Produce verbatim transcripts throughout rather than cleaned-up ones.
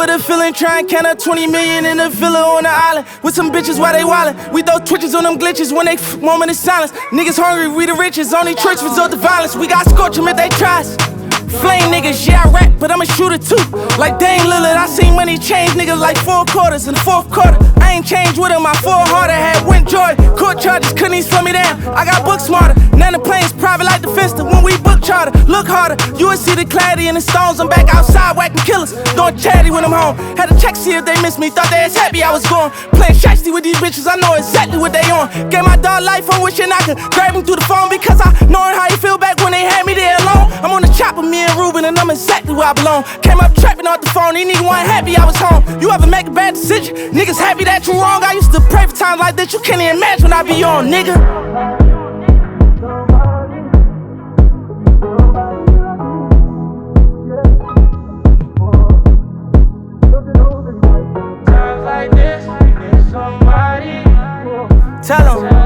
the feeling, trying count up twenty million in a villa on the island with some bitches while they wildin'. We throw twitches on them glitches when they f moment of silence. Niggas hungry, we the richest, only church resort to violence. We got scorch them if they try us. Flame niggas, yeah, I rap, but I'm a shooter too. Like Dame Lillard, I seen money change niggas like four quarters in the fourth quarter. I ain't changed with him, my four harder had went joy. Court charges couldn't even slow me down. I got book smarter. Now the plane's private like the Fister. When we book charter, look harder. You would see the clarity in the stones. I'm back outside whacking killers, doing charity when I'm home. Had to check see if they miss me. Thought they was happy I was gone. Playing shiesty with these bitches, I know exactly what they on. Gave my dog life, I'm wishing I could grab him through the phone because I knowing how he feel back when they had me there alone. I'm on the chopper, me and Ruben, and I'm exactly where I belong. Came up trapping off the phone, he nigga wasn't happy I was home. You ever make a bad decision? Niggas happy that you wrong. I used to pray for times like this, you can't even imagine when I be on, nigga. Times like this, you need somebody. Tell him.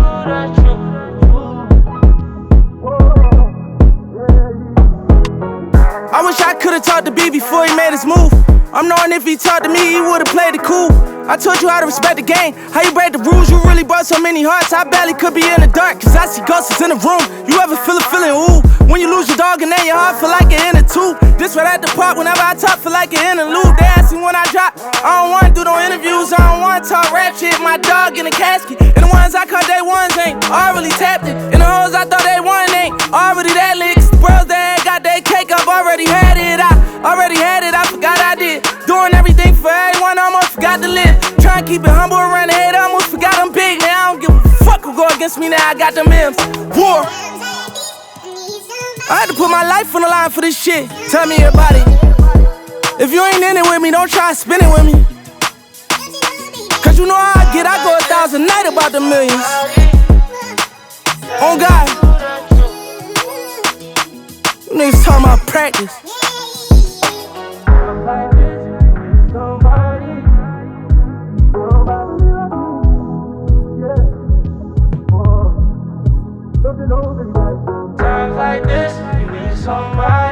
I wish I could've talked to B before he made his move. I'm knowing if he talked to me, he would've played it cool. I told you how to respect the game, how you break the rules. You really brought so many hearts, I barely could be in the dark. Cause I see ghosts in the room. You ever feel a feeling, ooh, when you lose your dog and then your heart feel like it in a tube. This right at the park, whenever I talk, feel like it in a loop. They ask me when I drop, I don't wanna do no interviews. I don't wanna talk rap shit, my dog in a casket. And the ones I caught, they ones ain't already tapped it. And the hoes I thought they won ain't already that lit. Cause the bros that got their cake up, already had it. I already had it, I forgot I did. Doing everything for everyone, almost forgot to live. Trying to keep it humble around the head, I almost forgot I'm big. Now I don't give a fuck who go against me, now I got them M's. War. I had to put my life on the line for this shit. Tell me about it. If you ain't in it with me, don't try to spin it with me. Cause you know how I get, I go a thousand night about the millions. On God. You niggas talking about practice. Times like this, you need somebody.